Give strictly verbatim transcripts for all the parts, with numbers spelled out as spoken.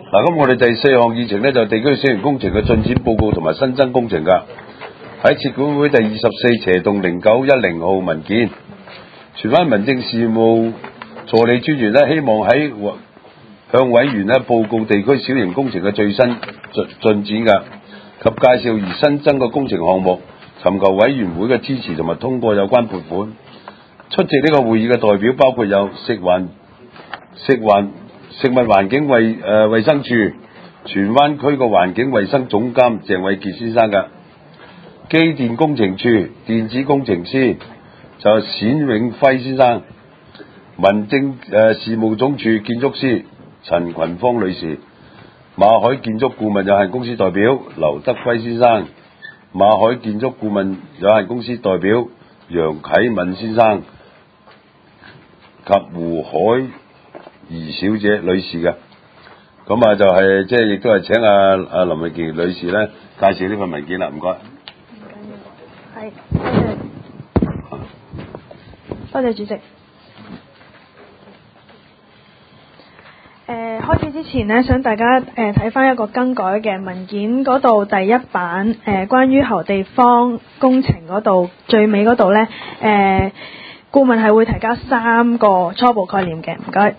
嗱，咁我哋第四項議程呢，就地區小型工程嘅進展報告同埋新增工程㗎。喺設管會第二十四斜動零九一零號文件，荃灣民政事務助理專員呢，希望喺向委員呢報告地區小型工程嘅最新進進展㗎，及介紹而新增嘅工程項目，尋求委員會嘅支持同埋通過有關撥款。出席呢個會議嘅代表包括有食環食環食物環境衛誒衛生署荃灣區嘅環境衛生總監鄭偉傑先生㗎，機電工程處電子工程師就係冼永輝先生，民政誒、呃、事務總署建築師陳群芳女士，馬海建築顧問有限公司代表劉德輝先生，馬海建築顧問有限公司代表楊啟敏先生及胡海怡小姐女士嘅。咁啊就係即係亦都係請阿阿林慧琪女士咧介紹呢份文件啦，唔該。 係，多謝，多謝主席。誒、呃，開始之前呢，想大家誒睇翻一個更改嘅文件嗰度第一版誒、呃，關於後地方工程嗰度最尾嗰度咧，誒、呃，顧問係會提交三個初步概念嘅，唔該。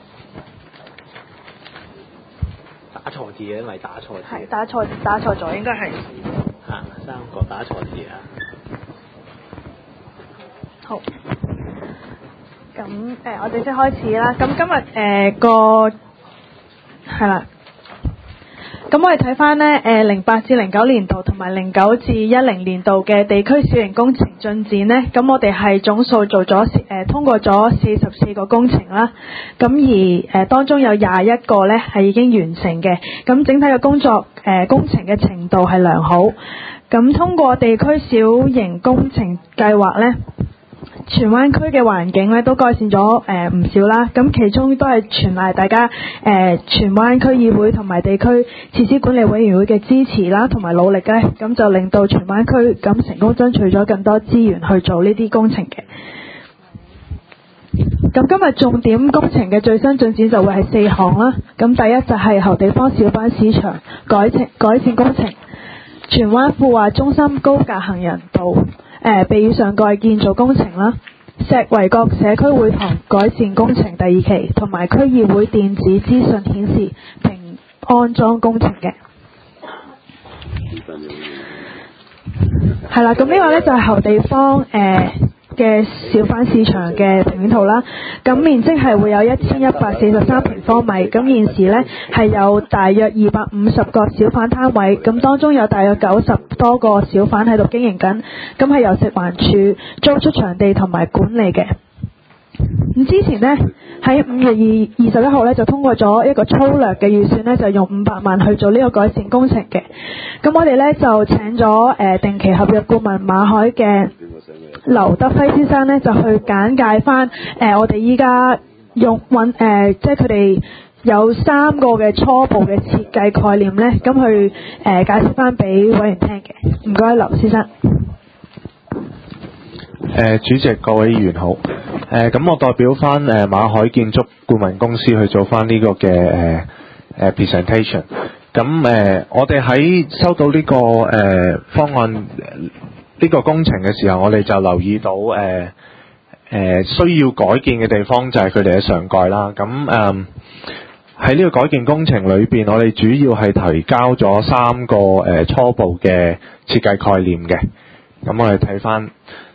打錯字嘅，因為打錯字。 係打錯打錯咗，應該係。 啊，三個打錯字啊！ 好。咁誒、呃，我哋先開始啦。咁今日誒、呃、個係啦。咁我哋睇翻呢誒零八至零九年度同埋零九至一零年度嘅地區小型工程進展呢，咁我哋係總數做咗誒、呃、通過咗四十四個工程啦，咁而誒、呃、當中有廿一個呢係已經完成嘅，咁整體嘅工作誒、呃、工程嘅程度係良好，咁通過地區小型工程計劃呢，荃灣區嘅環境咧都改善咗誒唔少啦，咁其中都係全賴大家誒、呃、荃灣區議會同埋地區設施管理委員會嘅支持啦，同埋努力咧，咁就令到荃灣區咁成功爭取咗更多資源去做呢啲工程嘅。咁今日重點工程嘅最新進展就會係四項啦。咁第一就係後地方小販市場改程改善工程，荃灣富華中心高架行人道誒避雨上蓋建造工程啦，石圍角社區會堂改善工程第二期，同埋區議會電子資訊顯示屏安裝工程嘅。係啦，咁呢個呢就係後地方誒嘅小販市場嘅平面圖啦。咁面積係會有一千一百四十三平方米，咁現時呢係有大約二百五十個小販攤位，咁當中有大約九十多個小販喺度經營緊，咁係由食環署租出場地同埋管理嘅。咁之前呢，喺五月二二十一號呢就通過咗一個粗略嘅預算呢，就用五百萬去做呢個改善工程嘅。咁我哋呢就請咗誒、呃、定期合約顧問馬海嘅劉德輝先生呢，就去簡介翻誒、呃、我哋依家用揾誒即係佢哋有三個嘅初步嘅設計概念呢，咁去誒、呃、解釋翻俾委員聽嘅。唔該，劉先生。 誒、呃、主席各位議員好，誒咁我代表翻誒馬海建築顧問公司去做翻呢個嘅誒誒 presentation。咁誒、呃、我哋喺收到呢、這個誒、呃、方案呢、這個工程嘅時候，我哋就留意到誒誒、呃呃、需要改建嘅地方就係佢哋嘅上蓋啦。咁誒喺呢個改建工程裏邊，我哋主要係提交咗三個誒、呃、初步嘅設計概念嘅。咁我哋睇翻。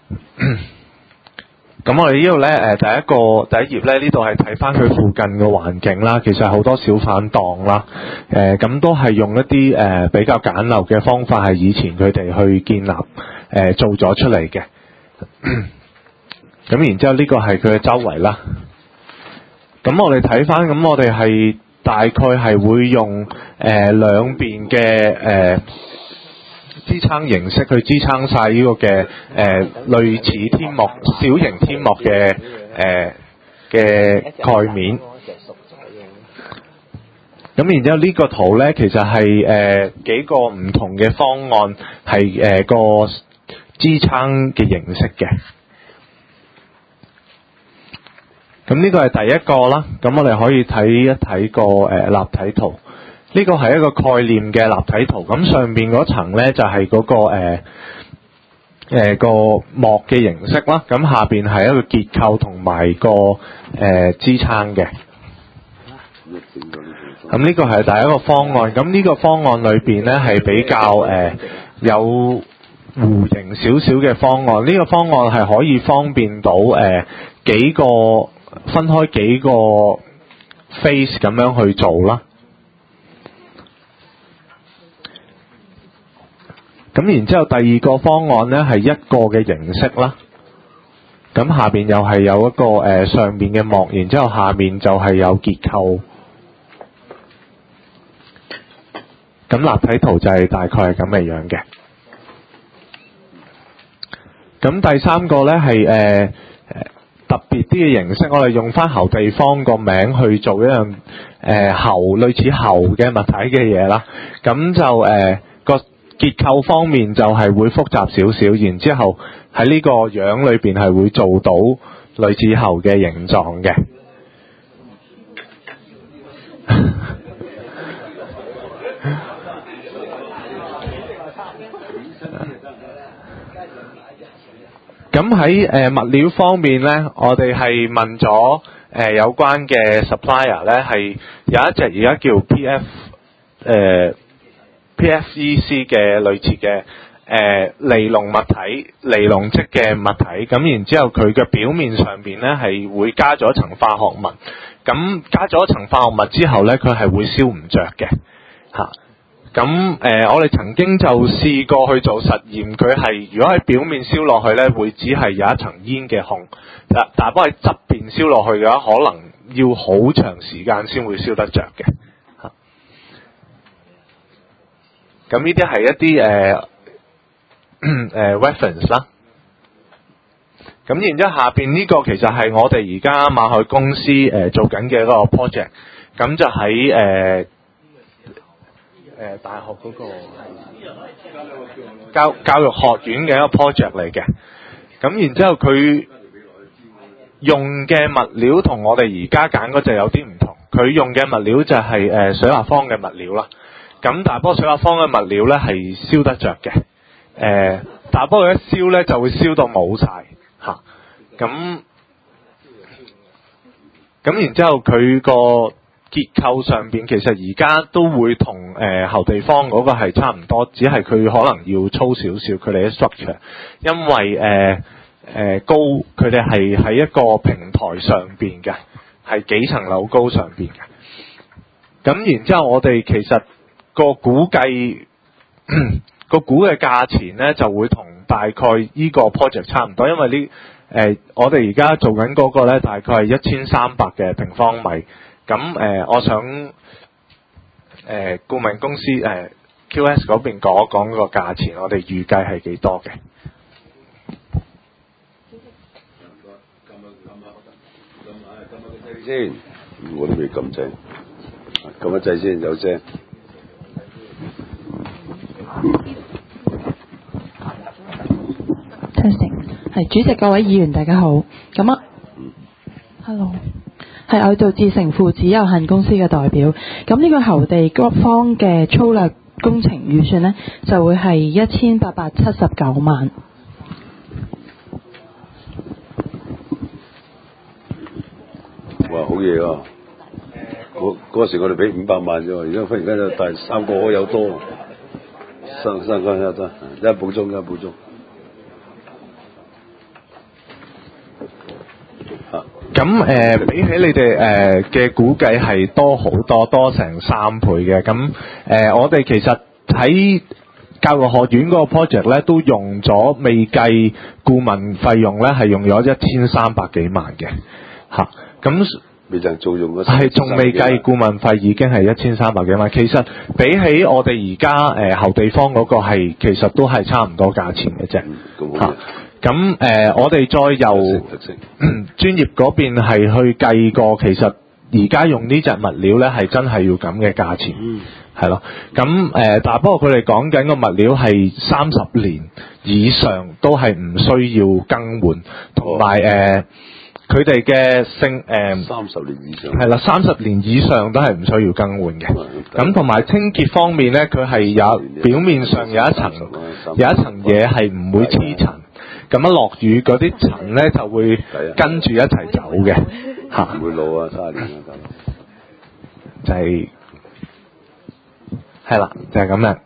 咁我哋呢度呢，誒，第一個第一頁呢，呢度係睇翻佢附近嘅環境啦。其實好多小販檔啦，誒、呃，咁都係用一啲誒、呃、比較簡陋嘅方法，係以前佢哋去建立誒、呃、做咗出嚟嘅。咁然之後呢個係佢嘅周圍啦。咁我哋睇翻，咁我哋係大概係會用誒兩邊嘅誒。呃支撐形式去支撐晒呢個嘅誒、呃、類似天幕小型天幕嘅誒嘅蓋面。咁然之後呢個圖呢，其實係誒、呃、幾個唔同嘅方案係誒、呃、個支撐嘅形式嘅。咁呢個係第一個啦。咁我哋可以睇一睇個誒、呃、立體圖。 呢個係一個概念嘅立體圖，咁上面嗰層咧就係嗰個誒誒個幕嘅形式啦，咁下邊係一個結構同埋個誒支撐嘅。咁呢個係第一個方案，咁呢個方案裏邊咧係比較誒、呃、有弧形少少嘅方案。呢、這個方案係可以方便到誒、呃、幾個分開幾個 face 咁樣去做啦。咁然之後第二個方案咧係一個嘅形式啦。咁下邊又係有一個誒、呃、上面嘅幕，然之後下面就係有結構。咁立體圖就係大概係咁嘅樣嘅。咁第三個咧係誒特別啲嘅形式，我哋用翻猴地方個名去做一樣誒、呃、猴類似猴嘅物體嘅嘢啦。咁就誒個、呃、結構方面就係會複雜少少，然之後喺呢個樣裏邊係會做到類似猴嘅形狀嘅。咁喺誒物料方面咧，我哋係問咗誒、呃、有關嘅 supplier 咧，係有一隻而家叫 P F 誒、呃、P F E C 嘅類似嘅誒、呃、尼龍物體、尼龍質嘅物體。咁然之後佢嘅表面上邊咧係會加咗一層化學物。咁加咗一層化學物之後咧，佢係會燒唔着嘅嚇。咁誒、呃，我哋曾經就試過去做實驗，佢係如果喺表面燒落去咧，會只係有一層煙嘅孔。嗱，但係幫喺側邊燒落去嘅話，可能要好長時間先會燒得着嘅。嚇、啊，咁呢啲係一啲誒誒 reference 啦。咁然之後下邊呢個其實係我哋而家馬海公司誒、呃、做緊嘅一個 project，咁就喺誒。呃誒、呃、大學嗰個教教育學院嘅一個 project 嚟嘅，咁然之後佢用嘅物料同我哋而家揀嗰隻有啲唔同，佢用嘅物料就係、是、誒、呃、水立方嘅物料啦。咁但係不過水立方嘅物料咧係燒得着嘅，誒、呃、但係不過一燒咧就會燒到冇晒嚇，咁咁然之後佢個結構上邊其實而家都會同誒後地方嗰個係差唔多，只係佢可能要粗少少佢哋嘅 structure，因為誒誒、呃呃、高佢哋係喺一個平台上邊嘅，係幾層樓高上邊嘅。咁然之後我哋其實個估計個估嘅價錢咧就會同大概呢個 project 差唔多，因為呢誒、呃、我哋而家做緊嗰個咧大概係一千三百嘅平方米。咁誒、呃，我想誒、呃、顧問公司誒、呃、Q S 嗰邊講一講個價錢，我哋預計係幾多嘅？ 先，我都未撳掣，撳一掣先有聲。 係主席，各位議員大家好。咁啊 ，Hello。係我做智誠父子有限公司嘅代表，咁呢個猴地方嘅粗略工程預算呢，就會係一千八百七十九萬。 哇，好嘢啊！嗰嗰時我哋俾五百萬啫喎，而家忽然間就大三個可有多，三三個有多，一補充一補充。 咁誒、呃，比起你哋誒嘅估計係多好多，多成三倍嘅。咁誒、呃，我哋其實喺教育學院嗰個 project 咧，都用咗未計顧問費用咧，係用咗一千三百幾萬嘅嚇。咁未曾做用嗰係仲未計顧問費，已經係一千三百幾萬。其實比起我哋而家誒後地方嗰個係，其實都係差唔多價錢嘅啫嚇。咁誒、呃，我哋再由專業嗰邊係去計過，其實而家用呢隻物料咧，係真係要咁嘅價錢，係咯、嗯。咁誒、呃，但係不過佢哋講緊個物料係三十年以上都係唔需要更換，同埋誒佢哋嘅性誒三十年以上係啦，三十年以上都係唔需要更換嘅。咁同埋清潔方面咧，佢係有表面上有一層有一層嘢係唔會黐塵，咁一落雨嗰啲塵咧就會跟住一齊走嘅嚇。 唔會老啊，卅年啦就係係啦，就係咁樣。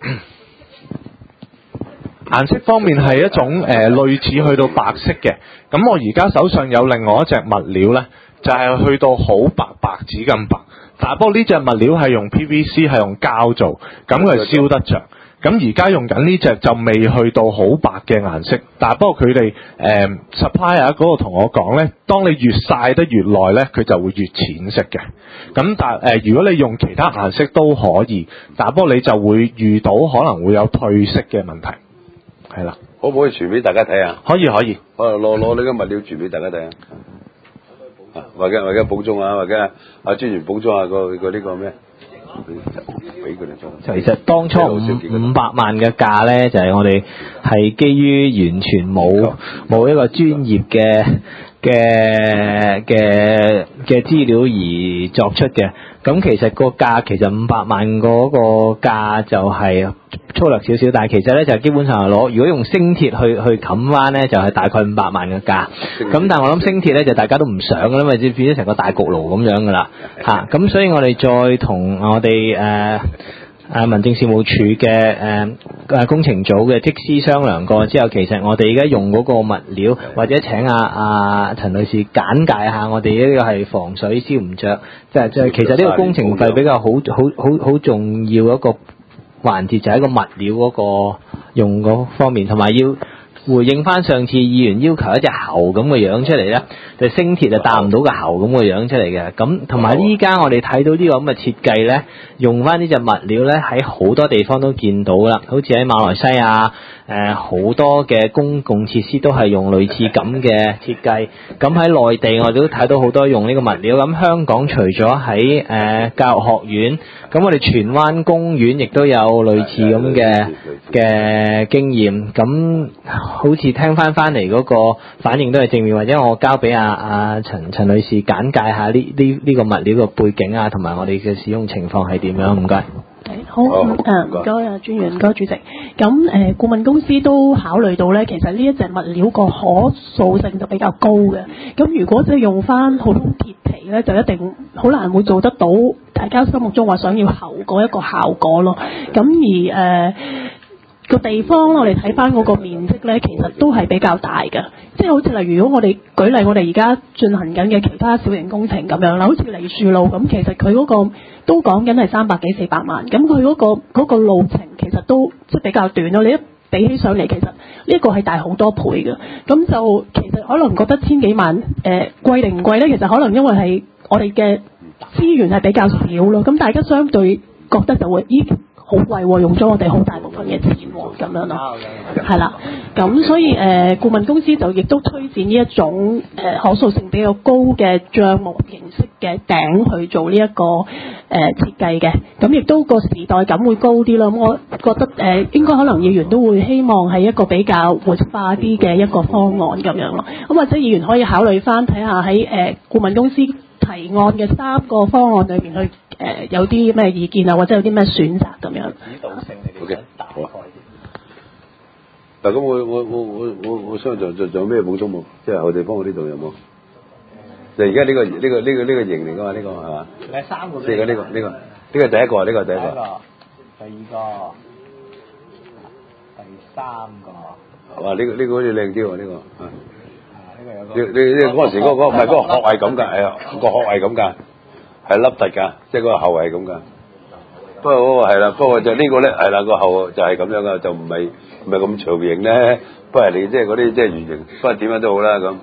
顏色方面係一種誒、呃、類似去到白色嘅，咁我而家手上有另外一隻物料呢，就係、是、去到好白白紙咁白，但係不過呢隻物料係用 P V C 係用膠做，咁佢燒得着。咁而家用緊呢隻就未去到好白嘅顏色，但係不過佢哋誒 supplier 嗰度同我講呢，當你越曬得越耐呢，佢就會越淺色嘅。咁但係、呃、如果你用其他顏色都可以，但係不過你就會遇到可能會有褪色嘅問題。係啦， 可唔可以傳俾大家睇啊？ 可以可以， 我攞攞呢個物料傳俾大家睇啊！或者或者補充啊，或者阿專員補充下個個呢個咩？俾佢哋做。 其實當初五五百萬嘅價咧，就係、是、我哋係基於完全冇冇一個專業嘅嘅嘅嘅資料而作出嘅。咁其實個價其實五百萬嗰個價就係粗略少少，但係其實咧就基本上係攞，如果用星鐵去去冚翻咧，就係大概五百萬嘅價。咁但係我諗星鐵咧就大家都唔想㗎啦，因為變咗成個大焗爐咁樣㗎啦嚇。咁所以我哋再同我哋誒誒民政事務處嘅誒誒工程組嘅則師商量過之後，其實我哋而家用嗰個物料，或者請阿阿陳女士簡介下我哋呢個係防水燒唔着，即係即係其實呢個工程費比較好好好好重要一個環節，就係一個物料嗰個用嗰方面，同埋要回應翻上次議員要求一隻猴咁嘅樣出嚟咧，就星鐵就搭唔到個猴咁嘅樣出嚟嘅。咁同埋依家我哋睇到呢個咁嘅設計咧，用翻呢隻物料咧，喺好多地方都見到啦，好似喺馬來西亞誒好、呃、多嘅公共設施都係用類似咁嘅設計。咁喺內地我哋都睇到好多用呢個物料。咁香港除咗喺誒教育學院，咁我哋荃灣公園亦都有類似咁嘅嘅經驗。咁好似聽翻翻嚟嗰個反應都係正面，或者我交俾阿阿陳陳女士簡介下呢呢呢個物料嘅背景啊，同埋我哋嘅使用情況係點樣？唔該。 好，誒唔該啊，專員，唔該主席。咁誒、呃、顧問公司都考慮到咧，其實呢一隻物料個可塑性就比較高嘅。咁如果即係用翻普通鐵皮咧，就一定好難會做得到大家心目中話想要厚嗰一個效果咯。咁而誒、呃個地方我哋睇翻嗰個面積咧，其實都係比較大嘅，即係好似例如，如果我哋舉例，我哋而家進行緊嘅其他小型工程咁樣啦，好似梨樹路咁，其實佢嗰個都講緊係三百幾四百萬，咁佢嗰個嗰個路程其實都即係比較短咯。你一比起上嚟，其實呢個係大好多倍嘅，咁就其實可能覺得千幾萬誒貴定唔貴咧？其實可能因為係我哋嘅資源係比較少咯，咁大家相對覺得就會咦？好貴喎，用咗我哋好大部分嘅錢喎，咁樣咯，係啦，咁所以誒、呃、顧問公司就亦都推薦呢一種誒、呃、可塑性比較高嘅帳幕形式嘅頂去做呢、這、一個誒、呃、設計嘅，咁亦都個時代感會高啲啦。咁我覺得誒、呃、應該可能議員都會希望係一個比較活化啲嘅一個方案咁樣咯。咁或者議員可以考慮翻睇下喺誒顧問公司提案嘅三個方案裏面去。誒、呃、有啲咩意見啊，或者有啲咩選擇咁樣？ 指導性你哋想打開啲。 嗱咁我我我我我我想仲仲仲有咩補充冇？即係後地方我呢度有冇？就而家呢個呢、呢個呢、呢個呢、呢個型嚟㗎嘛？呢、呢個係嘛？ 你係三個。 即係呢個呢、呢個呢、呢個第一個啊！呢、呢個第一個。 第一個。第二個。第三個。 哇！呢、呢個呢、呢個好似靚啲喎，呢、呢個啊。 呢個有個。 你你你嗰陣時嗰、嗰個唔係嗰個殼係咁㗎，係啊，個殼係咁㗎。係凹凸㗎，即係嗰個後係咁㗎。不過嗰個係啦，不過就呢個咧係啦，個後就係咁樣㗎，就唔係唔係咁長形咧。不過你即係嗰啲即係圓形，不過點樣都好啦咁。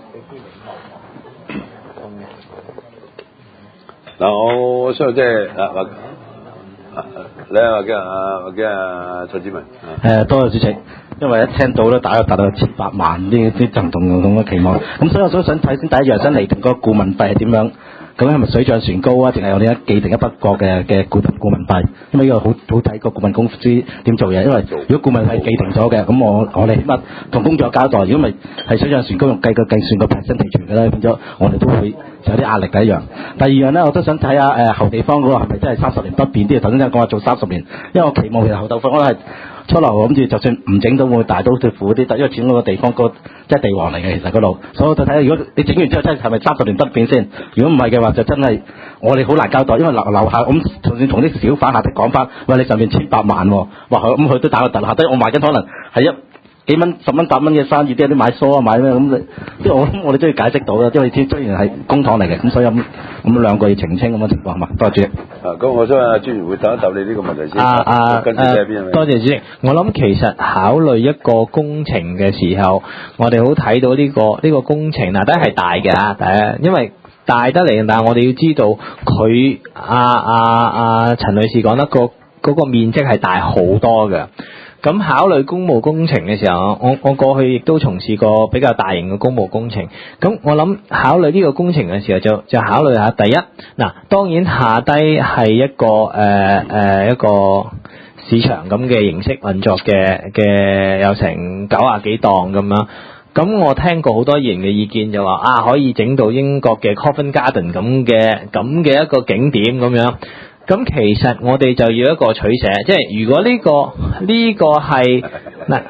嗱，我我相信即係啊或你啊或者啊或者啊蔡子文。 誒，多謝主席。因為一聽到咧，大家達到千百萬啲啲震動咁嘅期望，咁所以我都想睇先第一樣，想釐定嗰個顧問費係點樣究竟係咪水漲船高啊？定係我哋一既定一筆過嘅嘅顧問顧問費？因為呢個好好睇個顧問公司點做嘢。因為如果顧問費既定咗嘅，咁我我哋起碼同公眾交代。如果咪係水漲船高，用計個計算個 percentage 嘅咧，變咗我哋都會有啲壓力嘅一樣。第二樣咧，我都想睇下誒後地方嗰個係咪真係三十年不變啲？頭先聽講話做三十年，因為我期望其實後地方我係。初頭諗住就算唔整到會大刀闊斧啲，因為始終嗰個地方個即係地王嚟嘅，其實嗰度，所以我就睇下如果你整完之後真係係咪三十年不變先？如果唔係嘅話，就真係我哋好難交代，因為樓樓下咁就算同啲小販客啲講翻，喂你上面千百萬喎、哦，哇咁佢都打個突下低，我賣緊可能係一幾蚊、十蚊、八蚊嘅生意，啲人都買梳啊買咩咁，即係我我哋都要解釋到啦，因為知雖然係公帑嚟嘅，咁所以咁咁兩個要澄清咁嘅情況係嘛？多謝主席。 啊，咁我想阿專員會答一答你呢個問題先。 啊啊跟住喺邊啊？ 多謝主席。我諗其實考慮一個工程嘅時候，我哋好睇到呢、這個呢、這個工程嗱，第一係大嘅啊，第一，因為大得嚟，但係我哋要知道佢阿阿阿陳女士講得個嗰個面積係大好多嘅。咁考慮公務工程嘅時候，我我過去亦都從事過比較大型嘅公務工程。咁我諗考慮呢個工程嘅時候就，就就考慮下第一，嗱當然下低係一個誒誒、呃呃、一個市場咁嘅形式運作嘅嘅，有成九啊幾檔咁樣。咁我聽過好多議員嘅意見就話啊，可以整到英國嘅 Covent Garden 咁嘅咁嘅一個景點咁樣。咁其實我哋就要一個取捨，即係如果呢個呢個係嗱，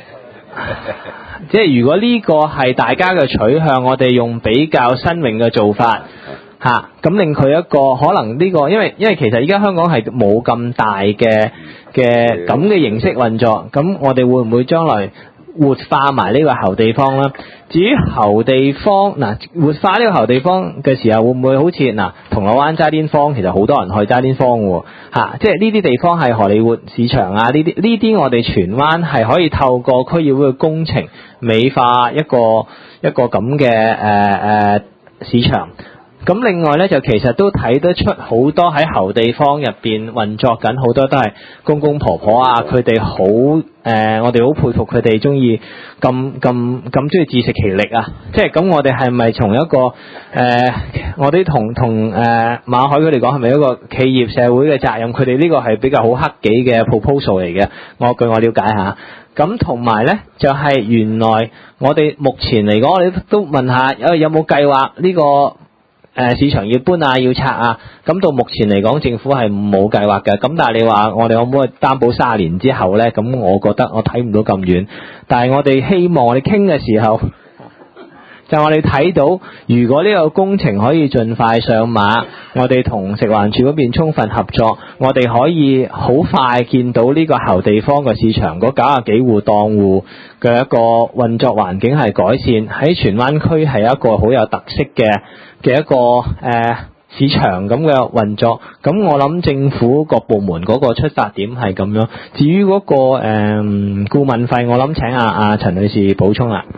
即係如果呢個係大家嘅取向，我哋用比較新穎嘅做法嚇，咁令佢一個可能呢個，因為因為其實而家香港係冇咁大嘅嘅咁嘅形式運作，咁我哋會唔會將來活化埋呢個後地方啦？至於後地方嗱，活化呢個後地方嘅時候，會唔會好似嗱銅鑼灣渣甸坊，其實好多人去渣甸坊喎嚇，即係呢啲地方係荷里活市場啊，呢啲呢啲我哋荃灣係可以透過區議會嘅工程美化一個一個咁嘅誒誒市場。咁另外咧就其實都睇得出好多喺後地方入邊運作緊，好多都係公公婆婆啊，佢哋好誒，我哋好佩服佢哋中意咁咁咁中意自食其力啊！即係咁，我哋係咪從一個誒、呃，我哋同同誒馬海佢哋講係咪一個企業社會嘅責任？佢哋呢個係比較好克己嘅 proposal 嚟嘅。我據我了解下，咁同埋咧就係、是、原來我哋目前嚟講，我哋都問下有有冇計劃呢個？誒市場要搬啊，要拆啊，咁到目前嚟講，政府係冇計劃嘅。咁但係你話我哋可唔可以擔保三十年之後呢？咁我覺得我睇唔到咁遠。但係我哋希望我哋傾嘅時候，就我哋睇到，如果呢個工程可以盡快上馬，我哋同食環署嗰邊充分合作，我哋可以好快見到呢個後地方嘅市場嗰九啊幾戶檔戶嘅一個運作環境係改善，喺荃灣區係一個好有特色嘅嘅一個誒、呃、市場咁嘅運作。咁我諗政府各部門嗰個出發點係咁樣。至於嗰、那個誒、呃、顧問費，我諗請阿阿陳女士補充啦。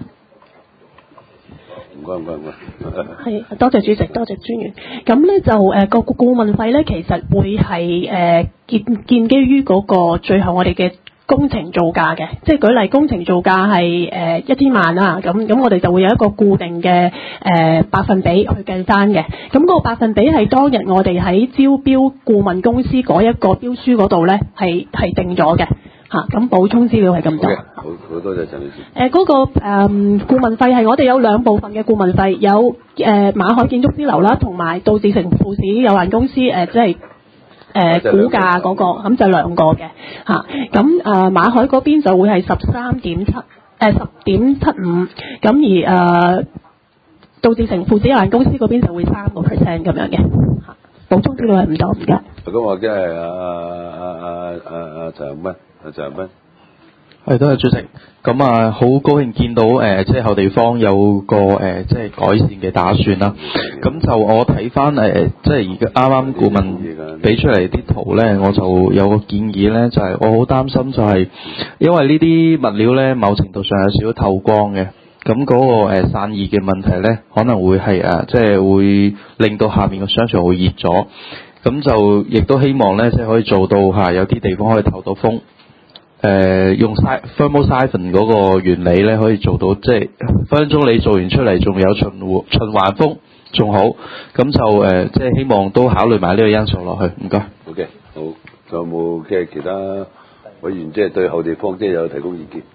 唔該唔該唔該。 係，多謝主席，多謝專員。咁咧就誒個顧問費咧，其實會係誒、呃、建建基於嗰個最後我哋嘅工程造價嘅，即係舉例工程造價係誒一千萬啦，咁咁我哋就會有一個固定嘅誒、呃、百分比去計翻嘅。咁、嗰個百分比係當日我哋喺招標顧問公司嗰一個標書嗰度咧係係定咗嘅嚇。咁補充資料係咁多。 好，好多謝陳女士。 誒嗰個誒顧問費係我哋有兩部分嘅顧問費，有誒、呃、馬海建築師樓啦，同埋杜志成富士有限公司誒、呃、即係。誒、呃、估價嗰、那個咁就兩個嘅嚇，咁、啊、誒、呃、馬海嗰邊就會係十三點七誒十點七五，咁而誒、呃、杜志成父子有限公司嗰邊就會三個 percent 咁樣嘅嚇。補充資料係唔多，唔該。 咁我即係阿阿阿阿阿陳恒鑌，阿陳恒鑌。 係，多謝主席。咁啊，好高興見到誒、呃，即係後地方有個誒、呃，即係改善嘅打算啦。咁就我睇翻誒，即係而家啱啱顧問俾出嚟啲圖咧，我就有個建議咧，就係、是、我好擔心就係、是，因為呢啲物料咧，某程度上有少少透光嘅，咁嗰、那個誒、呃、散熱嘅問題咧，可能會係誒，即係會令到下面個商場會熱咗。咁就亦都希望咧，即係可以做到嚇，有啲地方可以透到風。誒、呃、用 thermal siphon 嗰個原理咧，可以做到即係分分鐘你做完出嚟仲有循環循環風， 仲好，咁就誒即係希望都考慮埋呢個因素落去。唔該。 好嘅，好，仲有冇嘅其他委員即係對後地方即係有提供意見？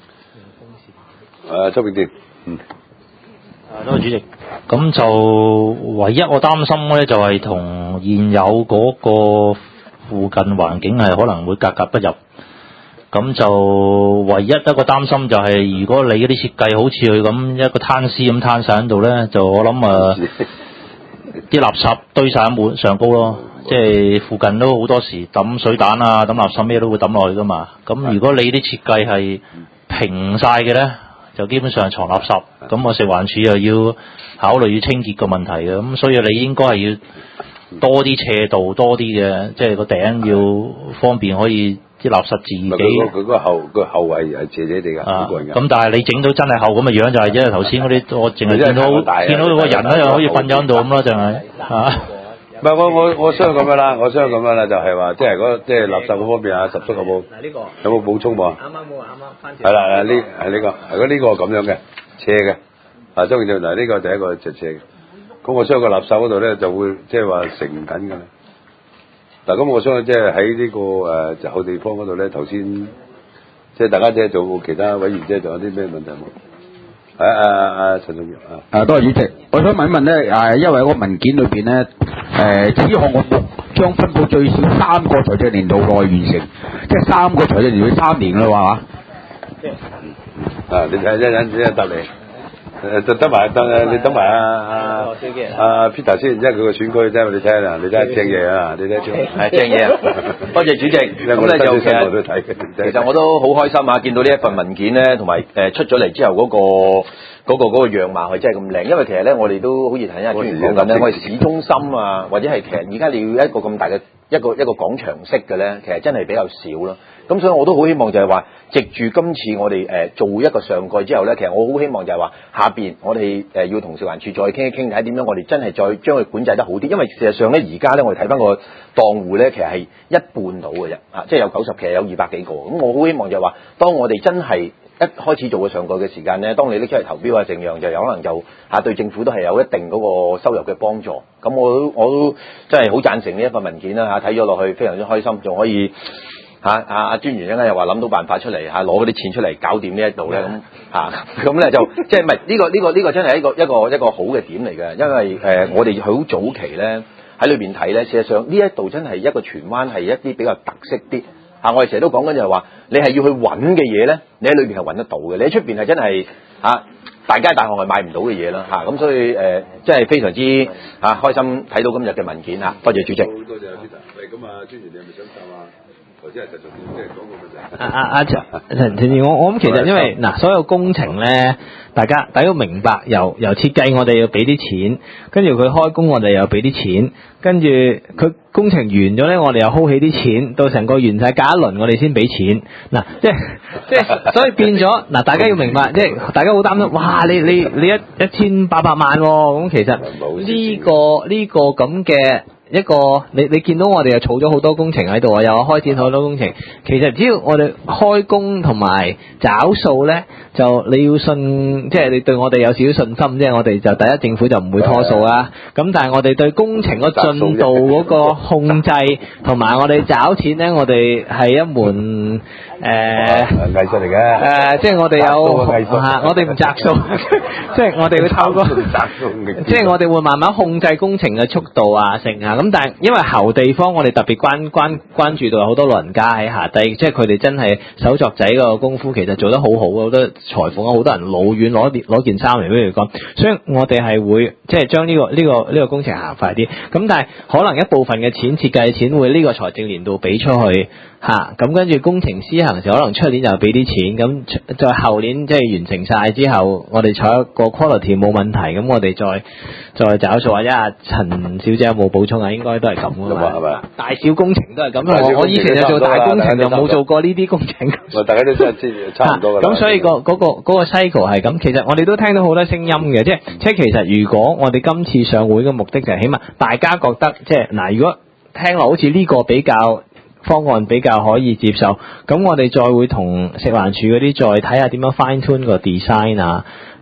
誒，周永健，嗯。 啊，多謝主席。咁就唯一我擔心咧，就係同現有嗰個附近環境係可能會格格不入。咁就唯一一個擔心就係，如果你嗰啲設計好似佢咁一個攤屍咁攤晒喺度咧，就我諗啊，啲垃圾堆晒喺滿上高咯。即係附近都好多時抌水彈啊、抌垃圾咩都會抌落去噶嘛。咁如果你啲設計係平晒嘅咧，就基本上藏垃圾。咁我食環署又要考慮要清潔個問題嘅。咁所以你應該係要多啲斜度，多啲嘅，即係個頂要方便可以。啲垃圾自己，佢嗰個後個後係係斜斜地㗎， 啊， 個人㗎。 咁但係你整到真係後咁嘅樣就係，因為頭先嗰啲我淨係見到見到個人咧，又好似瞓咗喺度咁咯，就係啊。 唔係我我我想咁樣啦，我想咁樣啦，就係話即係嗰即係垃圾嗰方面啊，十叔有冇？有冇補充喎？啱啱冇啊，啱啱翻。係啦係呢係呢個係嗰呢個咁樣嘅斜嘅，啊張建嗱呢個第一個就斜嘅，咁我將個垃圾嗰度咧就會即係話成緊㗎啦。嗱，咁我相信即係喺呢個誒就後地方嗰度咧，頭先即係大家即係做其他委員即係仲有啲咩問題冇？係啊啊啊陳仲業啊！ 啊，多謝主席，我想問一問咧，誒，因為嗰個文件裏邊咧，誒，此項目將分佈最少三個財政年度內完成，即係三個財政年度三年啦，話啊，你睇一陣先答你。誒，就得埋，等你等埋阿阿阿 Peter 先，即係佢個選區啫，你睇下，你睇下正嘢啊，你睇下係正嘢啊！多謝主席。咁咧就其實其實我都好開心啊！見到呢一份文件咧，同埋誒出咗嚟之後嗰個嗰個嗰個樣貌係真係咁靚，因為其實咧我哋都好似睇下專員講緊咧，我哋市中心啊，或者係其實而家你要一個咁大嘅一個一個廣場式嘅咧，其實真係比較少咯。咁所以我都好希望就係話，藉住今次我哋誒、呃、做一個上蓋之後咧，其實我好希望就係話下邊我哋誒、呃、要同食環署再傾一傾，睇下點樣我哋真係再將佢管制得好啲。因為事實上咧，而家咧我哋睇翻個檔戶咧，其實係一半到嘅啫，啊，即係有九十，其實有二百幾個。咁我好希望就係話，當我哋真係一開始做個上蓋嘅時間咧，當你拎出嚟投標啊，成樣就有可能就嚇對政府都係有一定嗰個收入嘅幫助。咁我都我都真係好贊成呢一份文件啦嚇，睇咗落去非常之開心，仲可以。嚇阿阿專員咧又話諗到辦法出嚟嚇，攞嗰啲錢出嚟搞掂呢一度咧咁嚇，咁咧就即係唔係呢個呢個呢個真係一個一個一個好嘅點嚟嘅，因為誒、呃、我哋好早期咧喺裏邊睇咧，事實上呢一度真係一個荃灣係一啲比較特色啲嚇，我哋成日都講緊就係話，你係要去揾嘅嘢咧，你喺裏邊係揾得到嘅，你喺出邊係真係嚇大街大巷係買唔到嘅嘢啦嚇，咁所以誒即係非常之嚇開心睇到今日嘅文件嚇，多謝主席。 好多謝 Peter，喂咁啊，專員你係咪想答啊？頭先係陳仲業即係講個問題。 阿阿阿陳陳陳，我我諗其實因為嗱，所有工程咧，大家大家要明白，由由設計我哋要俾啲錢，跟住佢開工我哋又俾啲錢，跟住佢工程完咗咧，我哋又 hold 起啲錢，到成個完晒隔一輪我哋先俾錢。嗱，即係即係，所以變咗嗱，大家要明白，即係大家好擔心，哇！你你你一一千八百萬喎，咁其實呢個呢個咁嘅。一個你你見到我哋又儲咗好多工程喺度啊，又開展好多工程。其實只要我哋開工同埋找數咧，就你要信，即係你對我哋有少少信心，即係我哋就第一政府就唔會拖數啦。咁但係我哋對工程個進度嗰個控制同埋我哋找錢咧，我哋係一門誒藝術嚟嘅。 誒，即係我哋有嚇，我哋唔擇數，即係我哋會透過，即係我哋會慢慢控制工程嘅速度啊，成啊。咁但係因為後地方我哋特別關關關注到有好多老人家喺下低，即係佢哋真係手作仔個功夫其實做得好好，好多裁縫啊，好多人老遠攞攞件衫嚟俾佢講，所以我哋係會即係將呢個呢個呢個工程行快啲。咁但係可能一部分嘅錢設計錢會呢個財政年度俾出去嚇，咁跟住工程施行時可能出年就俾啲錢，咁再後年即係完成晒之後，我哋採一個 quality 冇問題，咁我哋再再找數。或者阿陳小姐有冇補充啊？應該都係咁噶嘛，係咪？大小工程都係咁。我我以前就做大工程，就冇做過呢啲工程。 大家都真係知差唔多㗎啦。 咁所以個嗰個嗰個 cycle 係咁。其實我哋都聽到好多聲音嘅，即係即係其實如果我哋今次上會嘅目的就係起碼大家覺得即係嗱，如果聽落好似呢個比較方案比較可以接受，咁我哋再會同食環署嗰啲再睇下點樣 fine tune 個 design 啊。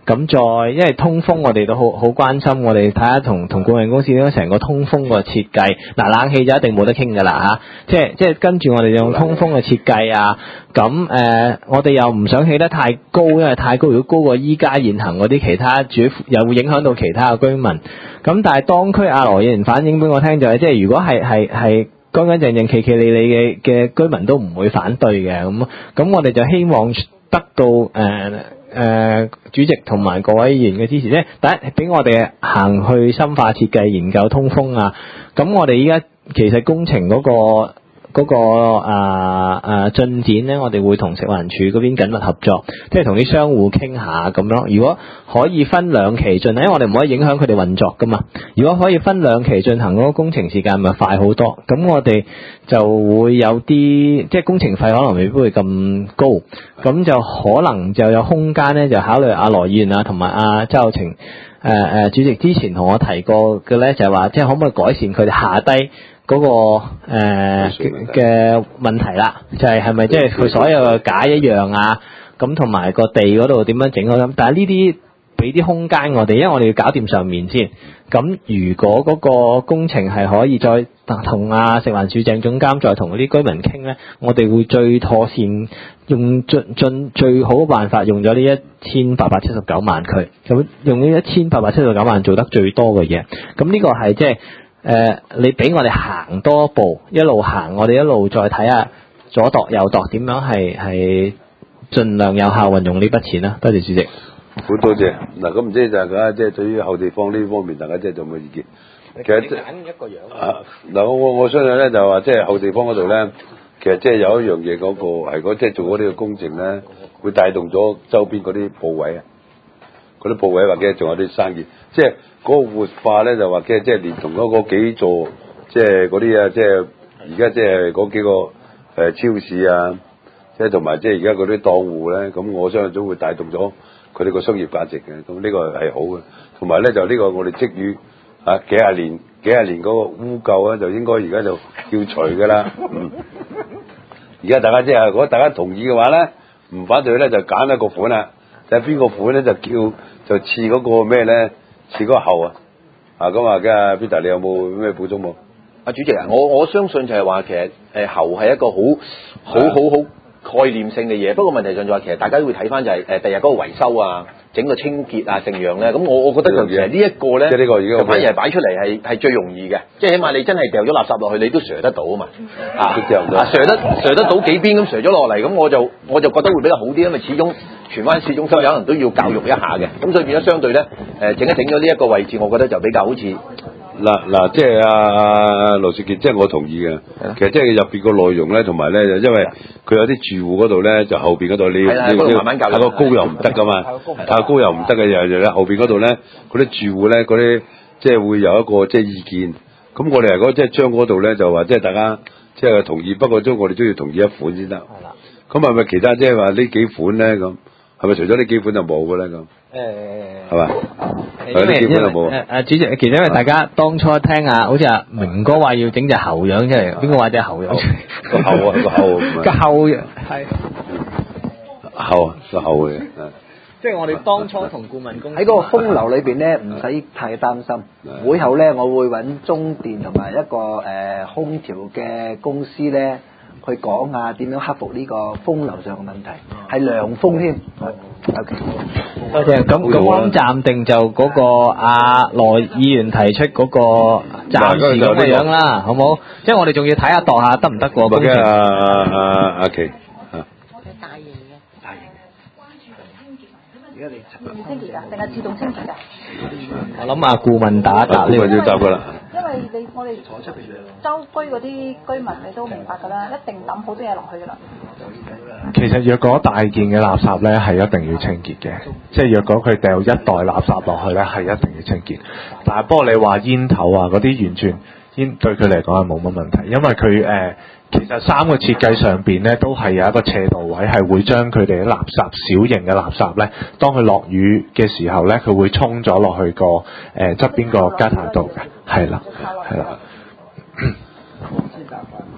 咁再因為通風我哋都好好關心，我哋睇下同同顧問公司點樣成個通風個設計。嗱，冷氣就一定冇得傾㗎啦嚇，即係即係跟住我哋用通風嘅設計啊。咁誒、呃，我哋又唔想起得太高，因為太高如果高過依家現行嗰啲其他住，又會影響到其他嘅居民。咁但係當區阿羅議員反映俾我聽就係、是，即係如果係係係乾乾淨淨、企企理理嘅嘅居民都唔會反對嘅。咁咁我哋就希望得到誒誒、呃呃、主席同埋各位議員嘅支持，即係第一俾我哋行去深化設計、研究通風啊。咁我哋依家其實工程嗰、那個。嗰、那個啊啊進展咧，我哋會同食環署嗰邊緊密合作，即係同啲商戶傾下咁樣。如果可以分兩期進行，因為我哋唔可以影響佢哋運作噶嘛。如果可以分兩期進行，嗰個工程時間咪快好多。咁我哋就會有啲即係工程費可能未必會咁高，咁就可能就有空間咧，就考慮阿羅議員啊同埋阿周有情誒誒主席之前同我提過嘅咧，就係話即係可唔可以改善佢哋下低嗰、那個誒嘅、呃、問題啦，就係係咪即係佢所有嘅架一樣啊？咁同埋個地嗰度點樣整好咁？但係呢啲俾啲空間我哋，因為我哋要搞掂上面先。咁如果嗰個工程係可以再同啊食環署鄭總監再同嗰啲居民傾咧，我哋會最妥善用盡盡最好嘅辦法，用咗呢一千八百七十九萬佢，咁用呢一千八百七十九萬做得最多嘅嘢。咁呢個係即係。誒、呃，你俾我哋行多一步，一路行，我哋一路再睇下左度右度點樣係係盡量有效運用呢筆錢啦。多謝主席。 好多謝。嗱，咁唔知就係講即係對於後地方呢方面，大家即係有冇意見？其實揀一個樣啊，嗱，我我我相信咧就話即係後地方嗰度咧，其實即係有一樣嘢嗰個係嗰即係做嗰啲嘅工程咧，會帶動咗周邊嗰啲鋪位啊，嗰啲鋪位或者仲有啲生意，即係。嗰個活化咧就話嘅，即係連同嗰個幾座，即係嗰啲啊，即係而家即係嗰幾個誒、呃、超市啊，即係同埋即係而家嗰啲檔戶咧，咁我相信都會帶動咗佢哋個商業價值嘅，咁呢個係好嘅。同埋咧就呢個我哋積雨啊幾廿年幾廿年嗰個污垢咧，就應該而家就叫除㗎啦。嗯，而家大家即係如果大家同意嘅話咧，唔反對咧就揀一個款啦，就係邊個款咧就叫就似嗰個咩咧？似嗰個後啊，啊咁啊，嘅 Peter 你有冇咩補充冇？ 啊主席啊，我我相信就係話其實誒後係一個好好好好概念性嘅嘢，不過問題上就係其實大家都會睇翻就係誒第日嗰個維修啊、整個清潔啊、成樣咧，咁我我覺得就其實呢一個咧， 即係呢個已經反而係擺出嚟係係最容易嘅，即係起碼你真係掉咗垃圾落去，你都瀡得到啊嘛，啊啊瀡得瀡得到幾邊咁瀡咗落嚟，咁我就我就覺得會比較好啲，因為始終。荃灣市中心有可能都要教育一下嘅，咁所以變咗相對咧，誒整一整咗呢一個位置，我覺得就比較好似嗱嗱，即係阿阿羅少傑，即係我同意嘅。其實即係入邊個內容咧，同埋咧，因為佢有啲住戶嗰度咧，就後邊嗰度你你慢慢教育， 太過高又唔得噶嘛，太過高又唔得嘅，又又咧後邊嗰度咧，嗰啲住戶咧，嗰啲即係會有一個即係意見。咁我哋嚟講，即係將嗰度咧就話，即係大家即係同意，不過都我哋都要同意一款先得。係啦。咁係咪其他即係話呢幾款咧咁？係咪除咗呢幾款就冇嘅咧咁？誒，係嘛？係呢幾款就冇。 誒誒，主席，其實因為大家當初聽啊，好似阿明哥話要整隻猴樣出嚟，邊個話隻猴樣？ 個猴啊，個猴。 個猴係。 猴啊，個猴嘅。 即係我哋當初同顧問公司喺嗰個風流裏邊咧，唔使太擔心。會後咧，我會揾中電同埋一個誒、呃、空調嘅公司咧。去講下點樣克服呢個風流上嘅問題，係涼風添。OK， 多謝。咁咁我諗暫定就嗰個阿羅議員提出嗰個暫時咁嘅樣啦，好冇？即係我哋仲要睇下度下得唔得喎？工程。 阿阿阿琪。 我哋大型嘅。大型嘅。關注清潔。而家你清潔㗎，定係自動清潔㗎？ 我諗阿顧問打一答呢個要答㗎啦。 因為你我哋周居嗰啲居民你都明白㗎啦，一定抌好多嘢落去㗎啦。 其實若果大件嘅垃圾咧係一定要清潔嘅，即係若果佢掉一袋垃圾落去咧係一定要清潔。但係不過你話煙頭啊嗰啲完全煙對佢嚟講係冇乜問題，因為佢誒、呃、其實三個設計上邊咧都係有一個斜度位，係會將佢哋嘅垃圾小型嘅垃圾咧，當佢落雨嘅時候咧，佢會沖咗落去個誒側邊個加台度嘅，係啦，係啦。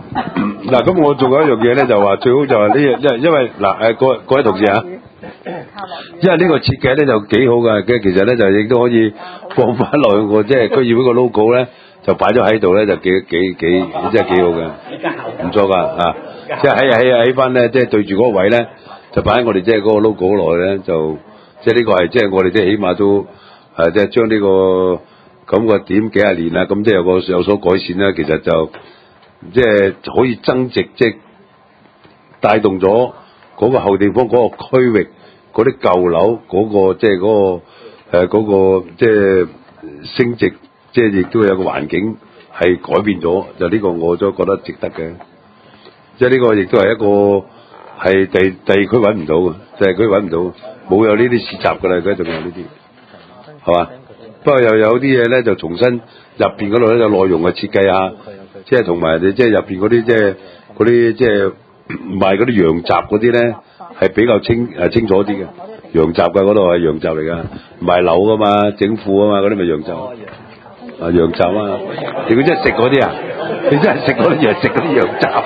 嗱， 咁我仲有一樣嘢咧，就話最好就係呢樣，因因為嗱誒各各位同事啊， 因為呢個設計咧就幾好㗎，嘅其實咧就亦都可以放翻落去個即係區議會個 logo 咧，就擺咗喺度咧，就幾幾幾真係幾好嘅，唔錯㗎啊！即係喺喺喺翻咧，即係對住嗰個位咧，就擺喺我哋即係嗰個 logo 落去咧，就即係呢個係即係我哋即係起碼都係即係將呢個咁個點幾廿年啦，咁即係有個有所改善啦，其實就即係可以增值，即係帶動咗嗰個後地方嗰個區域嗰啲舊樓嗰個即係嗰個誒嗰個即係升值，即係亦都有個環境係改變咗，就呢個我都覺得值得嘅。即係呢個亦都係一個係地地區揾唔到嘅，地區揾唔到，冇有呢啲市集㗎啦，而家仲有呢啲，係嘛？不過又有啲嘢咧，就重新入邊嗰度咧，就內容嘅設計下，即係同埋你即係入邊嗰啲即係嗰啲即係賣嗰啲羊雜嗰啲咧，係比較清誒清楚啲嘅。羊雜嘅嗰度係羊雜嚟㗎，賣樓㗎嘛，整褲啊嘛，嗰啲咪羊雜。啊羊雜啊！你佢真係食嗰啲啊？你真係食嗰啲羊食嗰啲羊雜？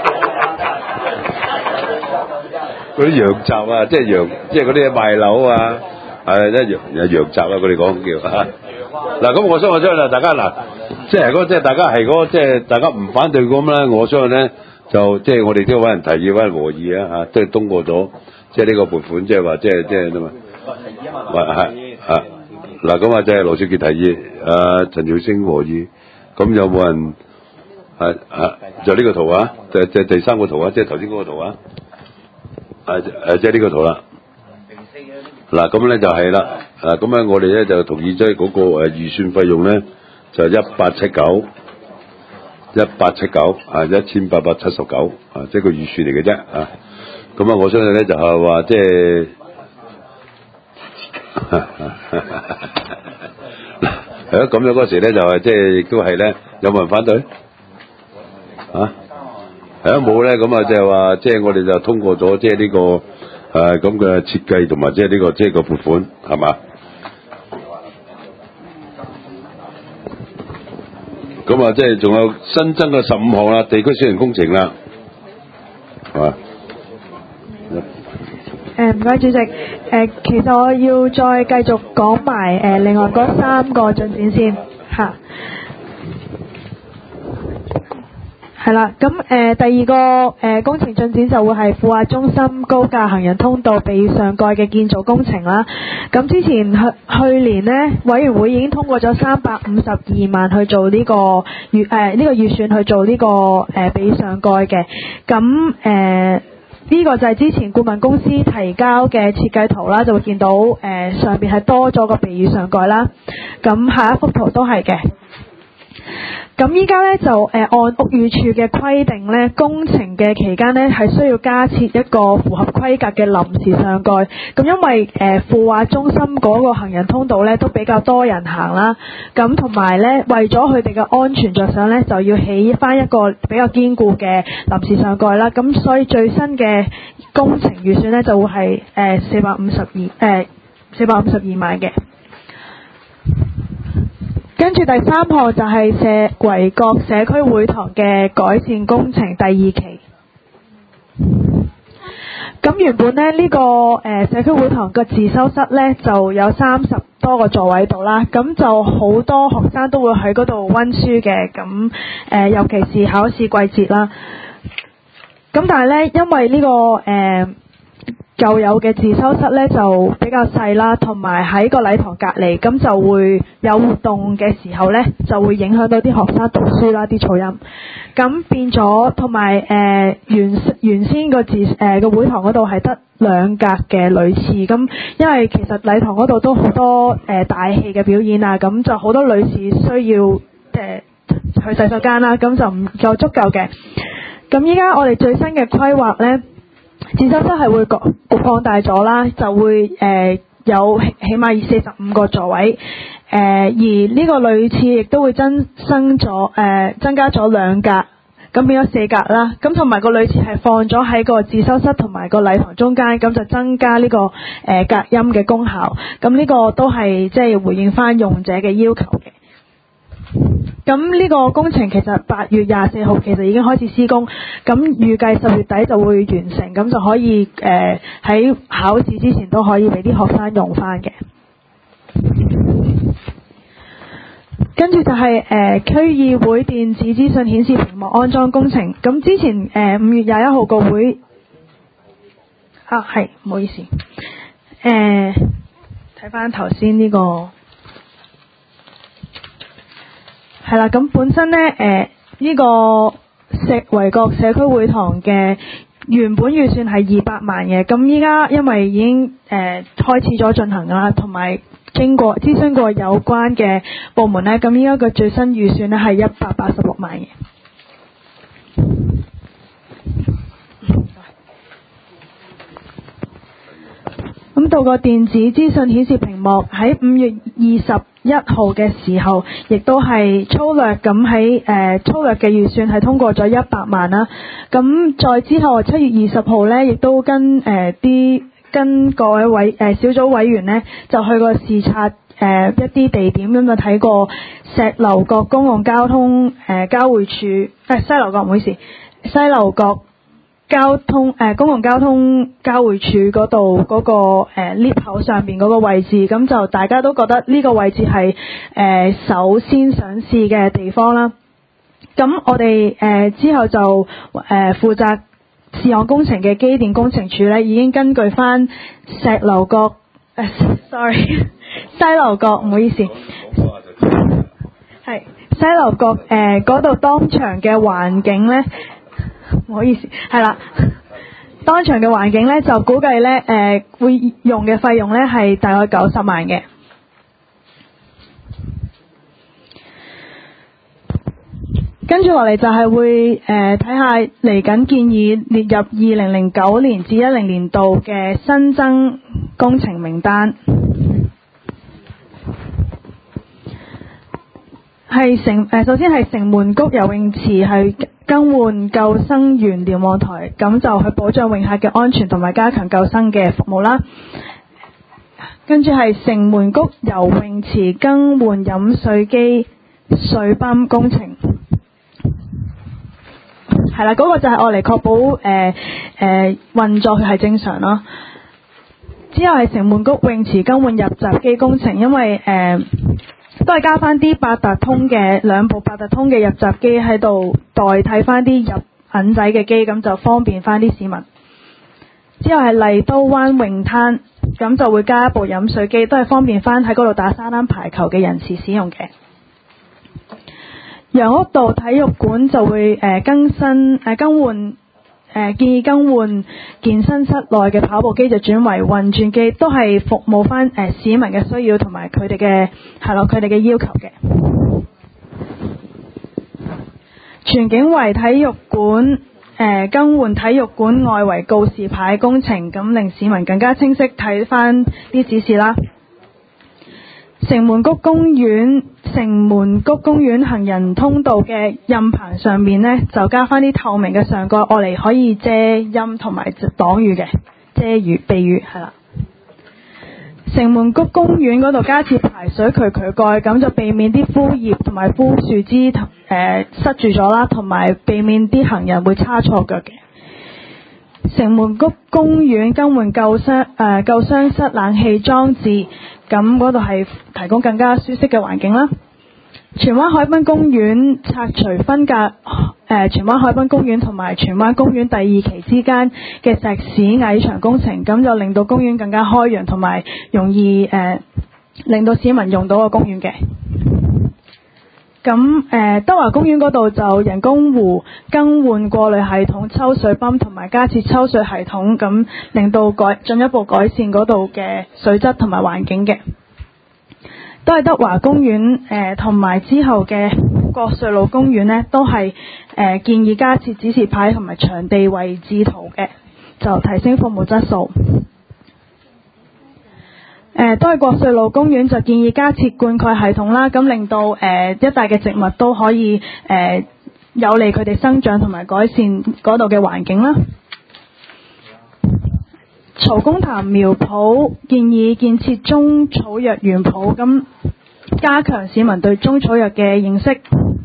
嗰啲羊雜啊，即係羊，即係嗰啲賣樓啊，係一羊有羊雜啊，佢哋講叫啊。嗱，咁我相信我相信大家嗱，即係嗰即係大家係嗰即係大家唔反對咁咧，我相信咧就即係我哋都揾人提議，揾人和議啊嚇，都係通過咗，即係呢個撥款，即係話即係即係點啊？話係啊嗱，咁啊即係羅少傑提議，啊陳耀升和議，咁有冇人係啊？就呢個圖啊，就就第三個圖啊，即係頭先嗰個圖啊，誒誒即係呢個圖啦。嗱，咁咧就係啦，啊咁咧我哋咧就同意咗嗰個誒預算費用咧就一八七九，一八七九啊一千八百七十九啊，即係個預算嚟嘅啫啊。咁啊，我相信咧就係話即係係咯，咁樣嗰時咧就係即係亦都係咧，有冇人反對啊？係啊，冇咧，咁啊即係話即係我哋就通過咗即係呢個。誒咁嘅設計同埋即係呢個即係個撥款係嘛？咁啊，即係仲有新增嘅十五項啦，地區小型工程啦，係嘛？ 誒唔該主席，誒、呃、其實我要再繼續講埋誒、呃、另外嗰三個進展先嚇。係啦，咁誒、呃、第二個誒、呃、工程進展就會係富華中心高架行人通道避雨上蓋嘅建造工程啦。咁之前去去年呢，委員會已經通過咗三百五十二萬去做呢、這個預誒呢個預算去做呢、這個誒、呃、避雨上蓋嘅。咁誒呢個就係之前顧問公司提交嘅設計圖啦，就會見到誒、呃、上邊係多咗個避雨上蓋啦。咁下一幅圖都係嘅。咁依家咧就誒、呃、按屋宇署嘅規定咧，工程嘅期間咧係需要加設一個符合規格嘅臨時上蓋。咁因為誒、呃、富華中心嗰個行人通道咧都比較多人行啦，咁同埋咧為咗佢哋嘅安全着想咧，就要起翻一個比較堅固嘅臨時上蓋啦。咁所以最新嘅工程預算咧就會係誒四百五十二誒四百五十二萬嘅。跟住第三項就係石圍角社區會堂嘅改善工程第二期。咁原本咧呢、這個誒、呃、社區會堂嘅自修室咧就有三十多個座位度啦，咁就好多學生都會喺嗰度溫書嘅，咁誒、呃、尤其是考試季節啦。咁但係咧因為呢、這個誒。呃舊有嘅自修室咧就比較細啦，同埋喺個禮堂隔離，咁就會有活動嘅時候咧，就會影響到啲學生讀書啦，啲噪音。咁變咗，同埋誒原原先個自誒個會堂嗰度係得兩格嘅女廁，咁因為其實禮堂嗰度都好多誒、呃、大戲嘅表演啊，咁就好多女士需要誒、呃、去洗手間啦，咁就唔夠足夠嘅。咁依家我哋最新嘅規劃咧。自修室係會擴擴大咗啦，就會誒、呃、有起起碼四十五個座位，誒、呃、而呢個女廁亦都會增生咗誒、呃、增加咗兩格，咁變咗四格啦。咁同埋個女廁係放咗喺個自修室同埋個禮堂中間，咁就增加呢、這個誒、呃、隔音嘅功效。咁呢個都係即係回應返用者嘅要求嘅。 咁呢個工程其實八月廿四號其實已經開始施工，咁預計十月底就會完成，咁就可以誒喺、呃、考試之前都可以俾啲學生用翻嘅。跟住就係、是、誒、呃、區議會電子資訊顯示屏幕安裝工程，咁之前誒五、呃、月廿一號個會啊係唔好意思，誒睇翻頭先呢個係啦，咁本身咧誒呢個石圍角社區會堂嘅原本預算係二百萬嘅，咁依家因為已經誒、呃、開始咗進行啦，同埋經過諮詢過有關嘅部門咧，咁依家個最新預算咧係一百八十六萬嘅。咁到個電子資訊顯示屏幕喺五月二十一號嘅時候，亦都係粗略咁喺誒粗略嘅預算係通過咗一百萬啦。咁再之後七月二十號咧，亦都跟誒啲、呃、跟各位委誒、呃、小組委員咧，就去過視察誒、呃、一啲地點，咁就睇過石樓角公共交通誒、呃、交匯處誒、呃、西樓角唔好意思，西樓角交通誒、呃、公共交通交匯處嗰度嗰個誒 lift 口上邊嗰個位置，咁就大家都覺得呢個位置係誒、呃、首先上市嘅地方啦。咁我哋誒、呃、之後就誒、呃、負責事項工程嘅機電工程處咧，已經根據翻石樓角誒 sorry 西樓角唔好意思，係西樓角誒嗰度當場嘅環境咧。唔好意思，係啦，當場嘅環境咧就估計咧誒會用嘅費用咧係大概九十萬嘅。跟住落嚟就係會誒睇下嚟緊建議列入二零零九年至一零年度嘅新增工程名單。係城誒，首先係城門谷游泳池係更換救生員瞭望台，咁就去保障泳客嘅安全同埋加強救生嘅服務啦。跟住係城門谷游泳池更換飲水機水泵工程，係啦，嗰、那個就係愛嚟確保誒誒運作係正常咯。之後係城門谷泳池更換入閘機工程，因為誒。呃都係加翻啲八達通嘅兩部八達通嘅入閘機喺度代替翻啲入銀仔嘅機，咁就方便翻啲市民。之後係麗都灣泳灘，咁就會加一部飲水機，都係方便翻喺嗰度打沙灘排球嘅人士使用嘅。楊屋道體育館就會誒、呃、更新誒、呃、更換。誒、呃、建議更換健身室內嘅跑步機，就轉為運轉機，都係服務翻誒、呃、市民嘅需要同埋佢哋嘅係咯佢哋嘅要求嘅。荃景圍體育館誒、呃、更換體育館外圍告示牌工程，咁令市民更加清晰睇翻啲指示啦。城門谷公園城門谷公園行人通道嘅蔭棚上面呢，就加翻啲透明嘅上蓋，愛嚟可以遮陰同埋擋雨嘅，遮雨避雨係啦。城門谷公園嗰度加設排水渠渠蓋，咁就避免啲枯葉同埋枯樹枝誒、呃、塞住咗啦，同埋避免啲行人會叉錯腳嘅。城門谷公園更換救傷誒救傷室冷氣裝置。咁嗰度係提供更加舒適嘅環境啦。荃灣海濱公園拆除分隔誒、呃、荃灣海濱公園同埋荃灣公園第二期之間嘅石屎矮牆工程，咁就令到公園更加開揚同埋容易誒、呃、令到市民用到個公園嘅。咁誒、呃、德華公園嗰度就人工湖更換過濾系統、抽水泵同埋加設抽水系統，咁令到改進一步改善嗰度嘅水質同埋環境嘅。都係德華公園誒同埋之後嘅國瑞路公園呢，都係誒、呃、建議加設指示牌同埋場地位置圖嘅，就提升服務質素。誒、呃、都係國瑞路公園就建議加設灌溉系統啦，咁令到誒、呃、一帶嘅植物都可以誒、呃、有利佢哋生長同埋改善嗰度嘅環境啦。曹公潭苗圃建議建設中草藥園圃，咁加強市民對中草藥嘅認識。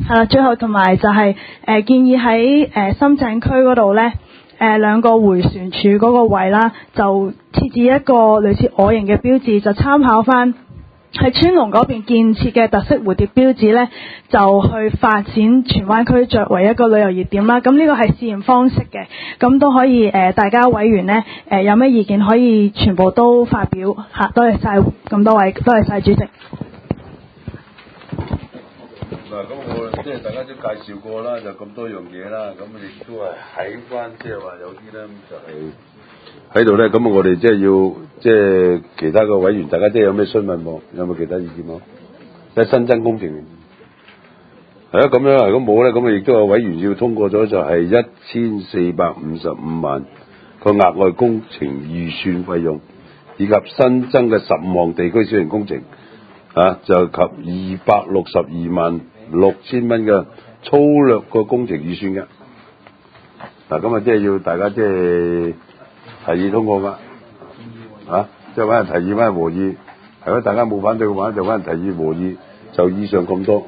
係啦，最後同埋就係、是、誒、呃、建議喺誒、呃、深井區嗰度咧，誒、呃、兩個迴旋處嗰個位啦，就設置一個類似鵝形嘅標誌，就參考翻喺川龍嗰邊建設嘅特色蝴蝶標誌咧，就去發展荃灣區作為一個旅遊熱點啦。咁呢個係試驗方式嘅，咁都可以誒、呃、大家委員咧誒、呃、有咩意見可以全部都發表嚇。多謝晒咁多位，多謝晒主席。 嗱，咁我即係大家都介紹過啦，就咁多樣嘢啦，咁亦都係喺翻，即係話有啲咧就係喺度咧，咁我哋即係要即係其他嘅委員，大家即係有咩詢問冇？有冇其他意見冇？即係新增工程係啊，咁樣如果冇咧，咁亦都有委員要通過咗，就係一千四百五十五萬個額外工程預算費用，以及新增嘅十五項地區小型工程啊，就及二百六十二萬六千蚊嘅粗略個工程預算嘅。嗱，咁啊，即係要大家即係提議通過㗎，啊，即係揾人提議，揾人和議。係咯，大家冇反對嘅話，就揾人提議和議。就以上咁多。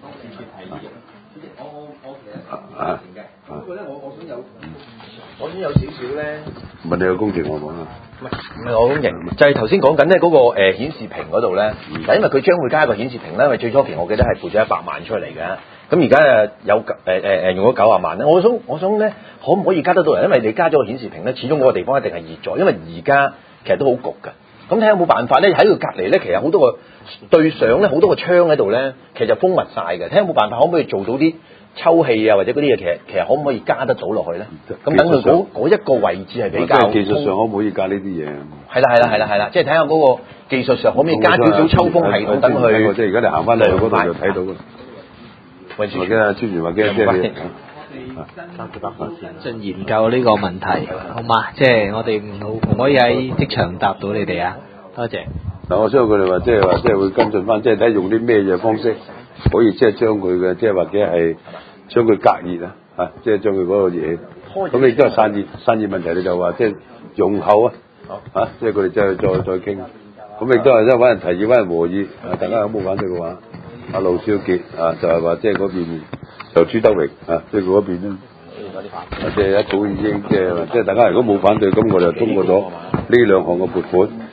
啊啊！不過咧，我我想有，我想有少少咧。問你個工程好唔好啊？ 唔係唔係我工程，就係頭先講緊咧嗰個誒顯示屏嗰度咧。嗱，因為佢將會加一個顯示屏咧，因為最初期我記得係撥咗一百萬出嚟嘅。咁而家誒有誒誒誒用咗九十萬咧，我想我想咧可唔可以加得到人？因為你加咗個顯示屏咧，始終嗰個地方一定係熱咗，因為而家其實都好焗㗎。咁睇下有冇辦法咧？喺佢隔離咧，其實好多個對上咧，好多個窗喺度咧，其實封密晒嘅。睇下有冇辦法可唔可以做到啲抽氣啊，或者嗰啲嘢，其實其實可唔可以加得到落去咧？咁等佢嗰嗰一個位置係比較。 技術上可唔可以加呢啲嘢？ 係啦係啦係啦係啦，即係睇下嗰個技術上可唔可以加少少抽風系統等佢。 即係而家你行翻嚟嗰度就睇到㗎。或者啊，專員或者即係你。 進研究呢個問題，好嘛？即係我哋唔好唔可以喺職場答到你哋啊！多謝。 嗱，我相信佢哋話即係話即係會跟進翻，即係睇用啲咩嘢方式可以即係將佢嘅即係或者係將佢隔熱啊，嚇，即係將佢嗰個嘢。咁你都係散熱散熱問題，你就話即係用後啊，嚇，即係佢哋即係再再傾。咁亦都係即係揾人提議，揾人和議。啊，大家有冇反對嘅話，阿盧少傑啊，就係話即係嗰邊。就朱德榮啊，即係嗰邊咧，即係一早已經即係即係大家如果冇反對，咁我就通過咗呢兩項嘅撥款。